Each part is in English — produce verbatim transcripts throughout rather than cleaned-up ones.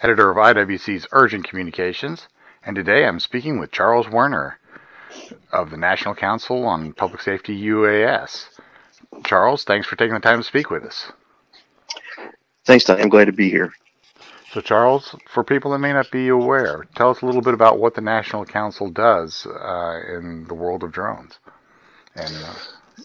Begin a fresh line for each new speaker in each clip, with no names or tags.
editor of I W C's Urgent Communications, and today I'm speaking with Charles Werner of the National Council on Public Safety U A S. Charles, thanks for taking the time to speak with us.
Thanks, Tom. I'm glad to be here.
So, Charles, for people that may not be aware, tell us a little bit about what the National Council does uh, in the world of drones. And uh,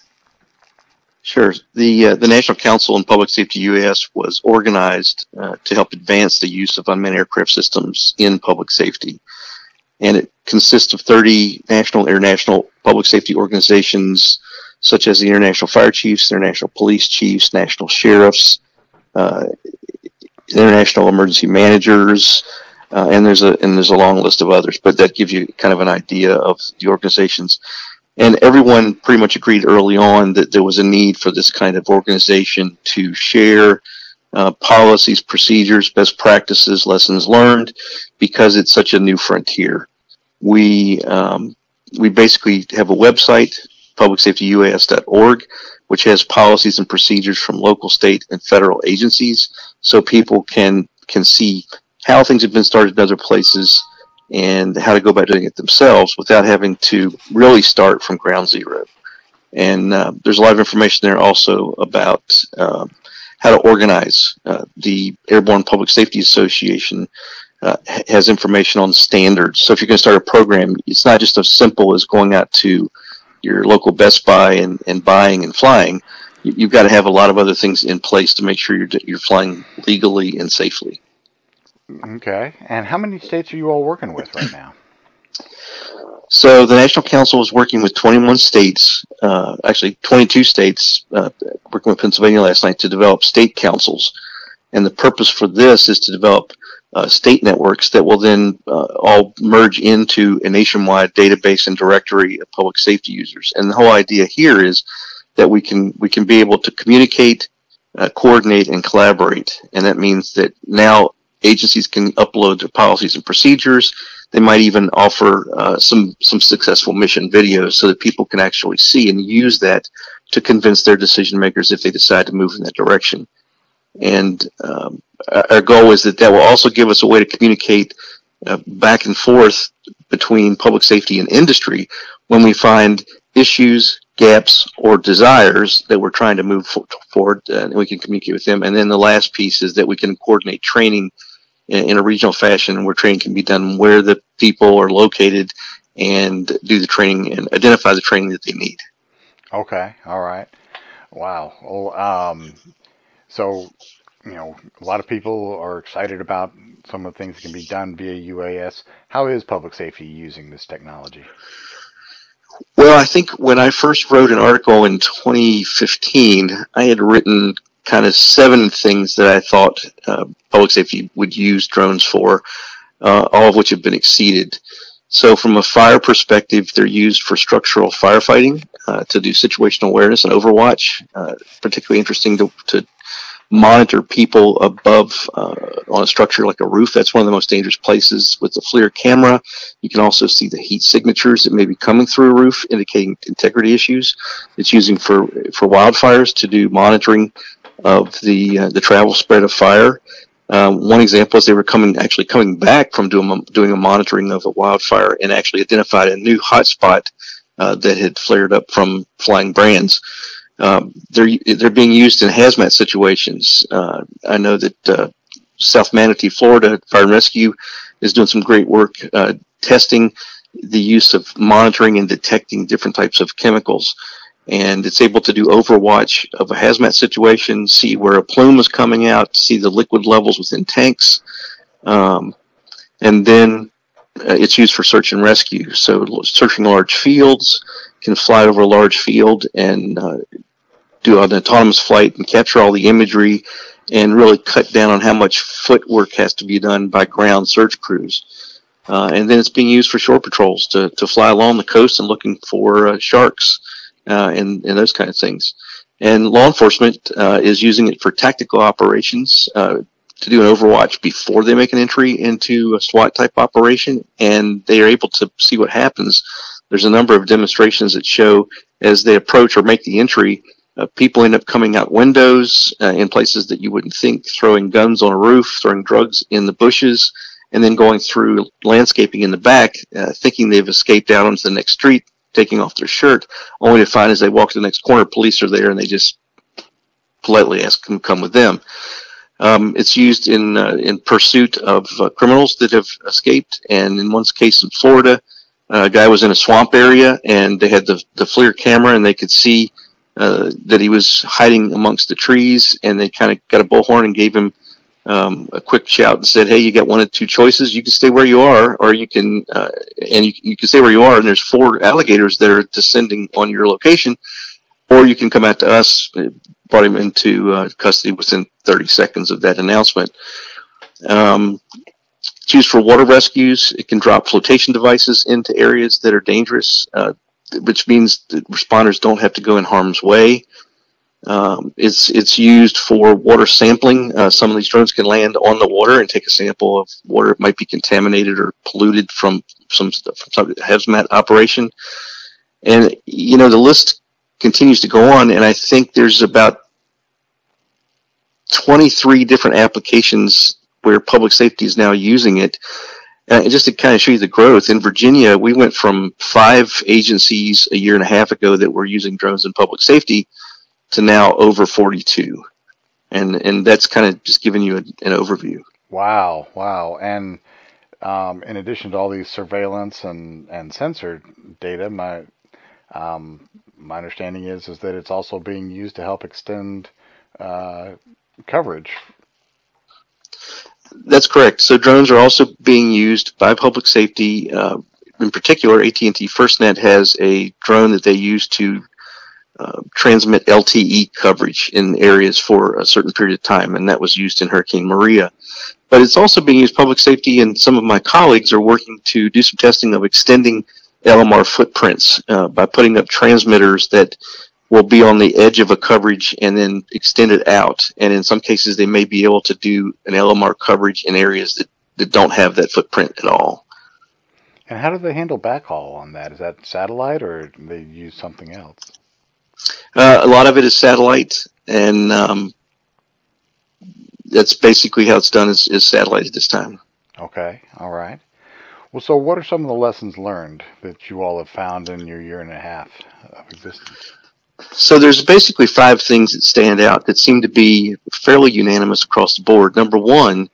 Sure. The uh, the National Council on Public Safety U A S was organized uh, to help advance the use of unmanned aircraft systems in public safety. And it consists of thirty national and international public safety organizations, such as the International Fire Chiefs, International Police Chiefs, National Sheriffs, uh, International Emergency Managers, uh, and there's a and there's a long list of others. But that gives you kind of an idea of the organizations. And everyone pretty much agreed early on that there was a need for this kind of organization to share uh, policies, procedures, best practices, lessons learned, because it's such a new frontier. We um, we basically have a website, public safety U A S dot org, which has policies and procedures from local, state, and federal agencies, so people can can see how things have been started in other places and how to go about doing it themselves without having to really start from ground zero. And uh, there's a lot of information there also about uh, how to organize. Uh, the Airborne Public Safety Association uh, has information on standards. So if you're going to start a program, it's not just as simple as going out to your local Best Buy and, and buying and flying. You, you've got to have a lot of other things in place to make sure you're, you're flying legally and safely.
Okay. And how many states are you all working with right now?
So the National Council is working with twenty-one states, uh, actually twenty-two states, uh, working with Pennsylvania last night to develop state councils. And the purpose for this is to develop uh, state networks that will then uh, all merge into a nationwide database and directory of public safety users. And the whole idea here is that we can we can be able to communicate, uh, coordinate, and collaborate. And that means that now agencies can upload their policies and procedures. They might even offer uh, some some successful mission videos so that people can actually see and use that to convince their decision makers if they decide to move in that direction. And um, our goal is that that will also give us a way to communicate uh, back and forth between public safety and industry when we find issues, gaps, or desires that we're trying to move forward, uh, and we can communicate with them. And then the last piece is that we can coordinate training in a regional fashion where training can be done where the people are located and do the training and identify the training that they need.
Okay. All right. Wow. Well, um, so, you know, a lot of people are excited about some of the things that can be done via U A S. How is public safety using this technology?
Well, I think when I first wrote an article in twenty fifteen, I had written kind of seven things that I thought uh, public safety would use drones for, uh, all of which have been exceeded. So from a fire perspective, they're used for structural firefighting, uh, to do situational awareness and overwatch, uh, particularly interesting to, to monitor people above uh, on a structure like a roof. That's one of the most dangerous places with the FLIR camera. You can also see the heat signatures that may be coming through a roof, indicating integrity issues. It's using for, for wildfires to do monitoring of the uh, the travel spread of fire. Um, one example is they were coming actually coming back from doing a, doing a monitoring of a wildfire and actually identified a new hotspot uh, that had flared up from flying brands. Um, they're they're being used in hazmat situations. Uh, I know that uh, South Manatee, Florida, Fire and Rescue is doing some great work uh, testing the use of monitoring and detecting different types of chemicals. And it's able to do overwatch of a hazmat situation, see where a plume is coming out, see the liquid levels within tanks. Um, and then uh, it's used for search and rescue. So searching large fields, can fly over a large field and uh, do an autonomous flight and capture all the imagery and really cut down on how much footwork has to be done by ground search crews. Uh, and then it's being used for shore patrols to, to fly along the coast and looking for uh, sharks. Uh, and, and those kind of things. And law enforcement uh, is using it for tactical operations uh, to do an overwatch before they make an entry into a SWAT type operation, and they are able to see what happens. There's a number of demonstrations that show as they approach or make the entry, Uh, people end up coming out windows uh, in places that you wouldn't think, throwing guns on a roof, throwing drugs in the bushes, and then going through landscaping in the back, uh, thinking they've escaped out onto the next street, taking off their shirt, only to find as they walk to the next corner, police are there and they just politely ask them to come with them. Um, it's used in uh, in pursuit of uh, criminals that have escaped, and in one case in Florida, uh, a guy was in a swamp area and they had the, the FLIR camera and they could see uh, that he was hiding amongst the trees, and they kind of got a bullhorn and gave him um, a quick shout and said, hey, you got one of two choices. You can stay where you are, or you can, uh, and you, you can stay where you are, and there's four alligators that are descending on your location, or you can come out to us. Brought him into uh, custody within thirty seconds of that announcement. Um, it's used for water rescues. It can drop flotation devices into areas that are dangerous, uh, which means that responders don't have to go in harm's way. Um, it's it's used for water sampling. Uh, some of these drones can land on the water and take a sample of water that might be contaminated or polluted from some, from some hazmat operation. And, you know, the list continues to go on, and I think there's about twenty-three different applications where public safety is now using it. Uh, just to kind of show you the growth, in Virginia, we went from five agencies a year and a half ago that were using drones in public safety to now over forty-two. And and that's kind of just giving you a, an overview.
Wow, wow. And um, in addition to all these surveillance and, and sensor data, my um, my understanding is is that it's also being used to help extend uh, coverage.
That's correct. So drones are also being used by public safety. Uh, in particular, A T and T FirstNet has a drone that they use to uh, transmit L T E coverage in areas for a certain period of time, and that was used in Hurricane Maria. But it's also being used public safety, and some of my colleagues are working to do some testing of extending L M R footprints uh, by putting up transmitters that will be on the edge of a coverage and then extend it out. And in some cases, they may be able to do an L M R coverage in areas that, that don't have that footprint at all.
And how do they handle backhaul on that? Is that satellite, or do they use something else?
Uh, a lot of it is satellite, and um, that's basically how it's done, is, is satellite at this time.
Okay, all right. Well, so what are some of the lessons learned that you all have found in your year and a half of existence?
So there's basically five things that stand out that seem to be fairly unanimous across the board. Number one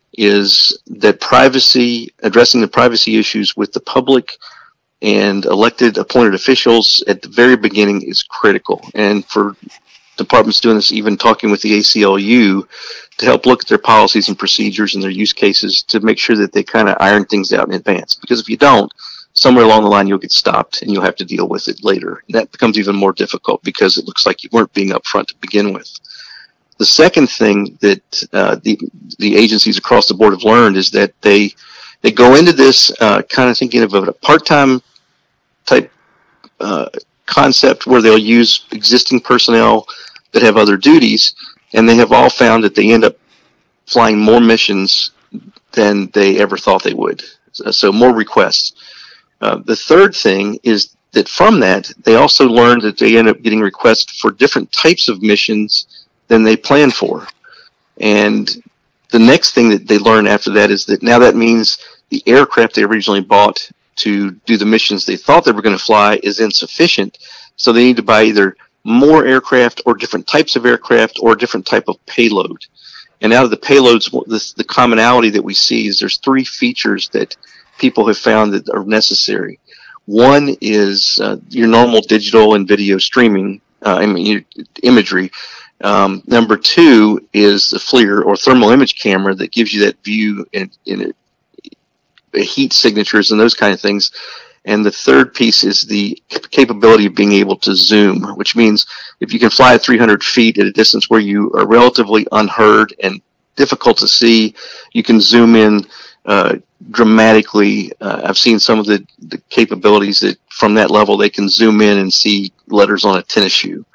is that privacy, addressing the privacy issues with the public and elected appointed officials at the very beginning is critical. And for departments doing this, even talking with the A C L U to help look at their policies and procedures and their use cases to make sure that they kind of iron things out in advance. Because if you don't, somewhere along the line you'll get stopped and you'll have to deal with it later. And that becomes even more difficult because it looks like you weren't being upfront to begin with. The second thing that uh, the the agencies across the board have learned is that they they go into this uh, kind of thinking of a part-time type uh, concept where they'll use existing personnel that have other duties, and they have all found that they end up flying more missions than they ever thought they would. So more requests. Uh, the third thing is that from that, they also learned that they end up getting requests for different types of missions than they planned for. And the next thing that they learn after that is that now that means the aircraft they originally bought to do the missions they thought they were going to fly is insufficient. So they need to buy either more aircraft or different types of aircraft or a different type of payload. And out of the payloads, this, the commonality that we see is there's three features that people have found that are necessary. One is uh, your normal digital and video streaming, uh, I mean, your imagery. Um, number two is the FLIR, or thermal image camera, that gives you that view in, in a, heat signatures and those kind of things. And the third piece is the capability of being able to zoom, which means if you can fly at three hundred feet at a distance where you are relatively unheard and difficult to see, you can zoom in uh, dramatically. Uh, I've seen some of the, the capabilities that from that level they can zoom in and see letters on a tennis shoe.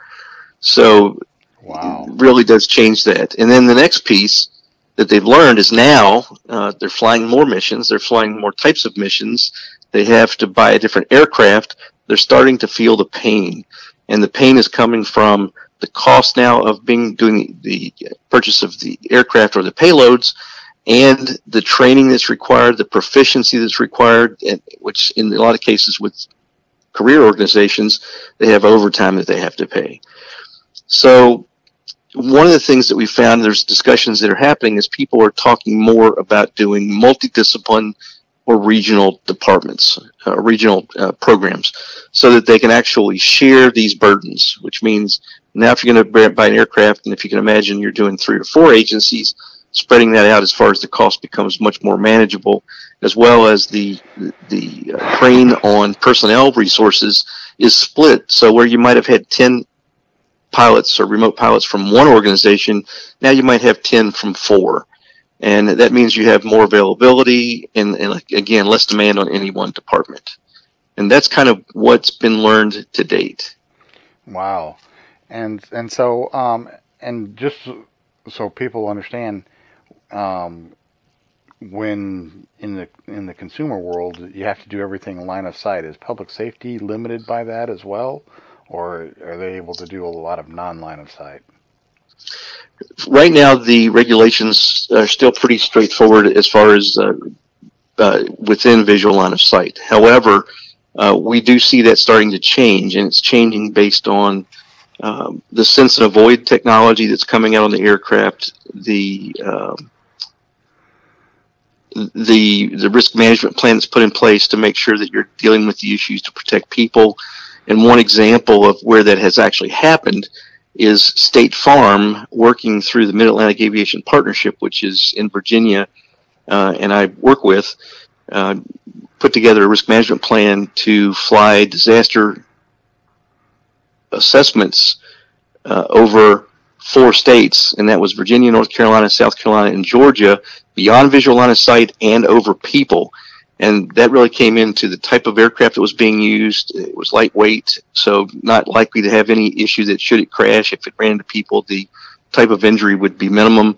So
wow,
it really does change that. And then the next piece that they've learned is now uh, they're flying more missions. They're flying more types of missions. They have to buy a different aircraft. They're starting to feel the pain. And the pain is coming from the cost now of being doing the purchase of the aircraft or the payloads, and the training that's required, the proficiency that's required, and, which in a lot of cases with career organizations, they have overtime that they have to pay. So one of the things that we found, there's discussions that are happening, is people are talking more about doing multidiscipline or regional departments, uh, regional uh, programs, so that they can actually share these burdens, which means now if you're going to buy an aircraft, and if you can imagine you're doing three or four agencies, spreading that out as far as the cost becomes much more manageable, as well as the the uh, drain on personnel resources is split. So where you might have had ten pilots or remote pilots from one organization, now you might have ten from four. And that means you have more availability and, and again, less demand on any one department. And that's kind of what's been learned to date.
Wow. And and so um and just so people understand, um when in the in the consumer world you have to do everything line of sight, is public safety limited by that as well, or are they able to do a lot of non-line of sight?
Right now, the regulations are still pretty straightforward as far as uh, uh, within visual line of sight. However, uh, we do see that starting to change, and it's changing based on um, the sense and avoid technology that's coming out on the aircraft, the um, the the risk management plan that's put in place to make sure that you're dealing with the issues to protect people. And one example of where that has actually happened is State Farm, working through the Mid-Atlantic Aviation Partnership, which is in Virginia, uh, and I work with, uh, put together a risk management plan to fly disaster assessments uh, over four states, and that was Virginia, North Carolina, South Carolina, and Georgia, beyond visual line of sight and over people. And that really came into the type of aircraft that was being used. It was lightweight, so not likely to have any issue that should it crash, if it ran into people, the type of injury would be minimum.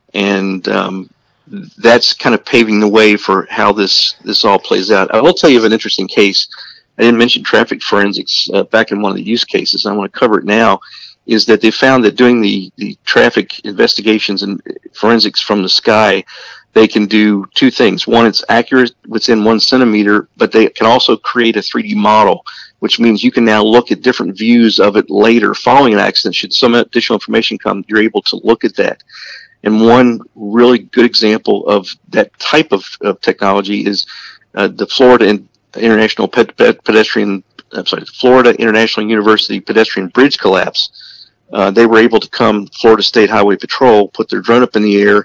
And um, that's kind of paving the way for how this, this all plays out. I will tell you of an interesting case. I didn't mention traffic forensics uh, back in one of the use cases. I want to cover it now. Is that they found that doing the, the traffic investigations and forensics from the sky, they can do two things. One, it's accurate within one centimeter, but they can also create a three D model, which means you can now look at different views of it later following an accident. Should some additional information come, you're able to look at that. And one really good example of that type of, of technology is uh, the Florida International Pedestrian, I'm sorry, Florida International University pedestrian bridge collapse. Uh, they were able to come, Florida State Highway Patrol, put their drone up in the air,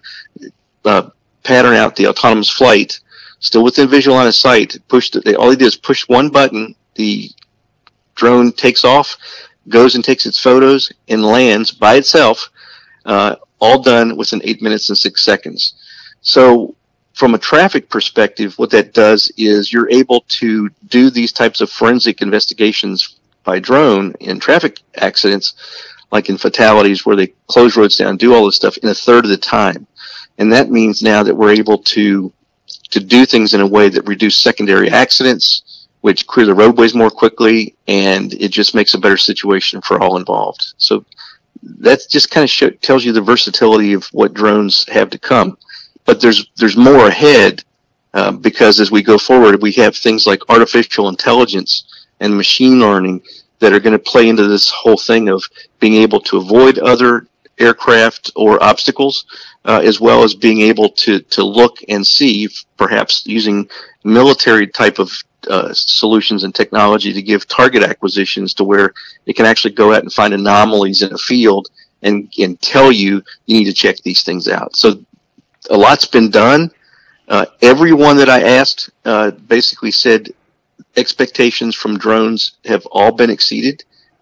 uh, pattern out the autonomous flight, still within visual line of sight. Pushed it, they, all they did is push one button, the drone takes off, goes and takes its photos, and lands by itself, uh, all done within eight minutes and six seconds. So from a traffic perspective, what that does is you're able to do these types of forensic investigations by drone in traffic accidents, like in fatalities where they close roads down, do all this stuff in a third of the time. And that means now that we're able to to do things in a way that reduce secondary accidents, which clear the roadways more quickly, and it just makes a better situation for all involved. So that just kind of show, tells you the versatility of what drones have to come. But there's there's more ahead, uh, because as we go forward, we have things like artificial intelligence and machine learning that are going to play into this whole thing of being able to avoid other aircraft or obstacles, uh, as well as being able to, to look and see, perhaps using military type of uh, solutions and technology to give target acquisitions to where it can actually go out and find anomalies in a field and, and tell you you need to check these things out. So a lot's been done. Uh, everyone that I asked uh, basically said expectations from drones have all been exceeded,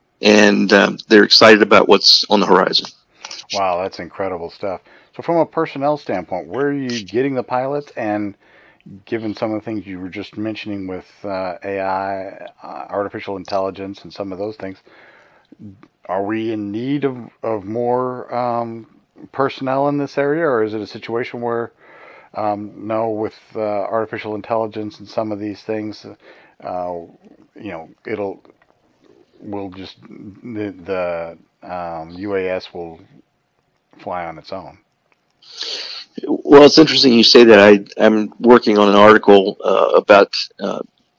and um, they're excited about what's on the horizon.
Wow, that's incredible stuff. So from a personnel standpoint, where are you getting the pilots? And given some of the things you were just mentioning with uh, A I, uh, artificial intelligence, and some of those things, are we in need of, of more um, personnel in this area, or is it a situation where, um, no, with uh, artificial intelligence and some of these things, uh, you know, it'll will just the, the um, U A S will fly on its own?
Well, it's interesting you say that. I, I'm working on an article uh, about uh,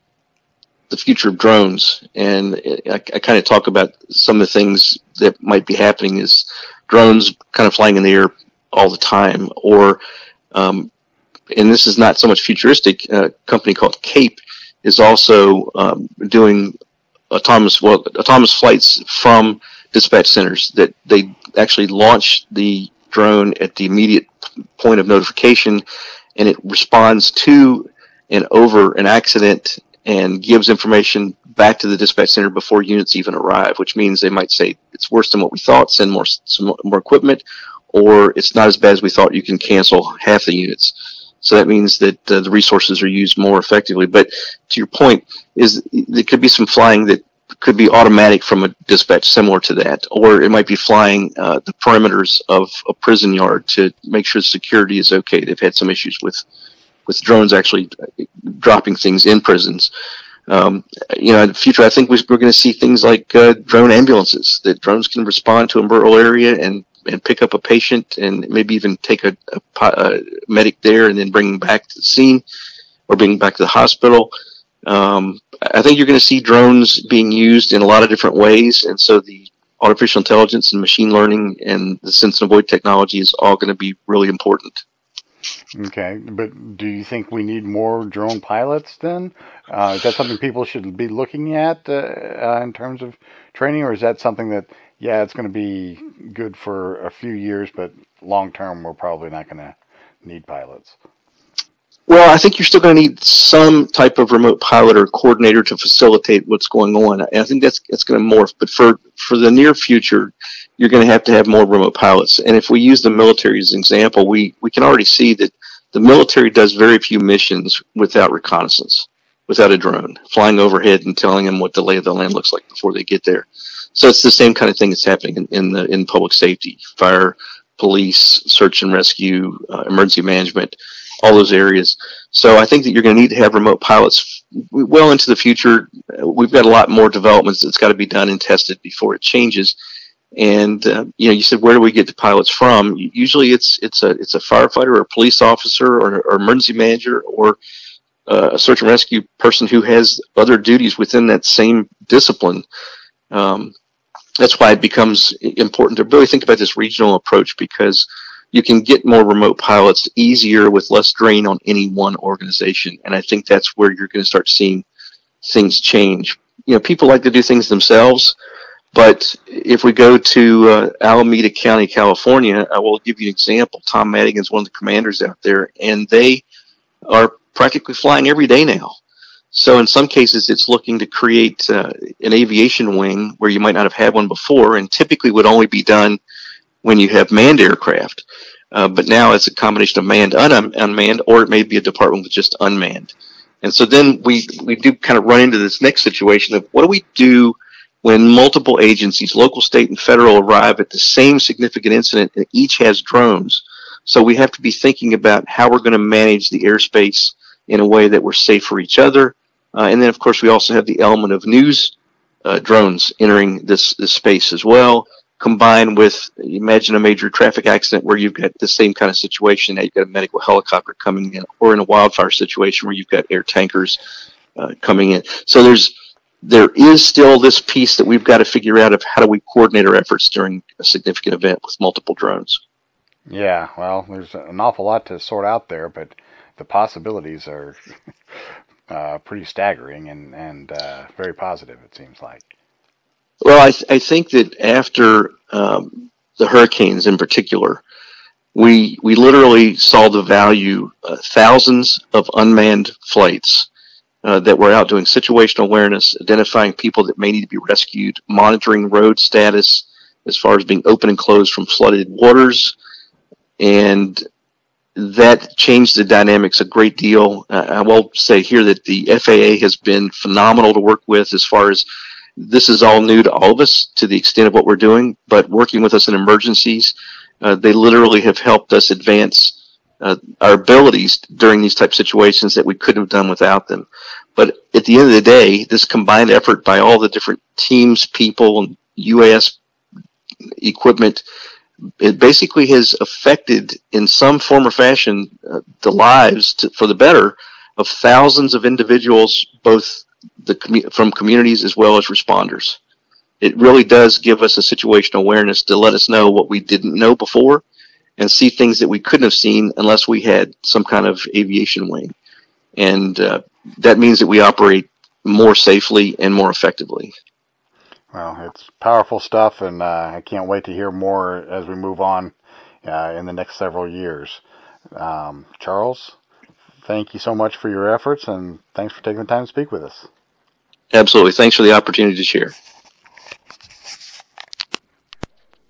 the future of drones, and I, I kind of talk about some of the things that might be happening is drones kind of flying in the air all the time, or um, and this is not so much futuristic. A company called CAPE is also um, doing autonomous well autonomous flights from dispatch centers. That they actually launch the drone at the immediate point of notification, and it responds to and over an accident and gives information back to the dispatch center before units even arrive, which means they might say it's worse than what we thought, send more some more equipment, or it's not as bad as we thought, you can cancel half the units. So that means that uh, the resources are used more effectively. But to your point, is there could be some flying that could be automatic from a dispatch similar to that, or it might be flying uh, the perimeters of a prison yard to make sure security is okay. They've had some issues with with drones actually dropping things in prisons. Um, you know, in the future, I think we're going to see things like uh, drone ambulances, that drones can respond to a rural area and, and pick up a patient and maybe even take a, a, a medic there and then bring them back to the scene or bring them back to the hospital. Um, I think you're going to see drones being used in a lot of different ways, and so the artificial intelligence and machine learning and the sense and avoid technology is all going to be really important.
Okay, but do you think we need more drone pilots then? Uh, is that something people should be looking at uh, uh, in terms of training, or is that something that, yeah, it's going to be good for a few years, but long term we're probably not going to need pilots?
Well, I think you're still going to need some type of remote pilot or coordinator to facilitate what's going on. And I think that's that's going to morph. But for, for the near future, you're going to have to have more remote pilots. And if we use the military as an example, we, we can already see that the military does very few missions without reconnaissance, without a drone flying overhead and telling them what the lay of the land looks like before they get there. So it's the same kind of thing that's happening in, in the in public safety, fire, police, search and rescue, uh, emergency management, all those areas. So I think that you're going to need to have remote pilots well into the future. We've got a lot more developments that's got to be done and tested before it changes. And uh, you know, you said, where do we get the pilots from? Usually, it's it's a it's a firefighter or a police officer or, or emergency manager or uh, a search and rescue person who has other duties within that same discipline. Um, that's why it becomes important to really think about this regional approach, because you can get more remote pilots easier with less drain on any one organization. And I think that's where you're going to start seeing things change. You know, people like to do things themselves, but if we go to uh, Alameda County, California, I will give you an example. Tom Madigan is one of the commanders out there, and they are practically flying every day now. So in some cases, it's looking to create uh, an aviation wing where you might not have had one before, and typically would only be done when you have manned aircraft. Uh, but now it's a combination of manned, un- unmanned, or it may be a department with just unmanned. And so then we, we do kind of run into this next situation of what do we do when multiple agencies, local, state, and federal, arrive at the same significant incident and each has drones. So we have to be thinking about how we're going to manage the airspace in a way that we're safe for each other. Uh, and then, of course, we also have the element of news uh, drones entering this, this space as well, combined with, imagine a major traffic accident where you've got the same kind of situation. Now you've got a medical helicopter coming in, or in a wildfire situation where you've got air tankers uh, coming in. So there's there is still this piece that we've got to figure out of how do we coordinate our efforts during a significant event with multiple drones.
Yeah, well, there's an awful lot to sort out there, but the possibilities are uh, pretty staggering and, and uh, very positive, it seems like.
Well, I, th- I think that after um, the hurricanes in particular, we we literally saw the value, uh, thousands of unmanned flights uh, that were out doing situational awareness, identifying people that may need to be rescued, monitoring road status as far as being open and closed from flooded waters, and that changed the dynamics a great deal. Uh, I will say here that the F A A has been phenomenal to work with as far as this is all new to all of us to the extent of what we're doing, but working with us in emergencies, uh, they literally have helped us advance uh, our abilities during these type of situations that we couldn't have done without them. But at the end of the day, this combined effort by all the different teams, people, and U A S equipment, it basically has affected in some form or fashion uh, the lives to, for the better of thousands of individuals, both the from communities as well as responders. It really does give us a situational awareness to let us know what we didn't know before and see things that we couldn't have seen unless we had some kind of aviation wing. And uh, that means that we operate more safely and more effectively.
Well, it's powerful stuff, and uh, I can't wait to hear more as we move on uh, in the next several years. Um, Charles, thank you so much for your efforts, and thanks for taking the time to speak with us.
Absolutely. Thanks for the opportunity to share.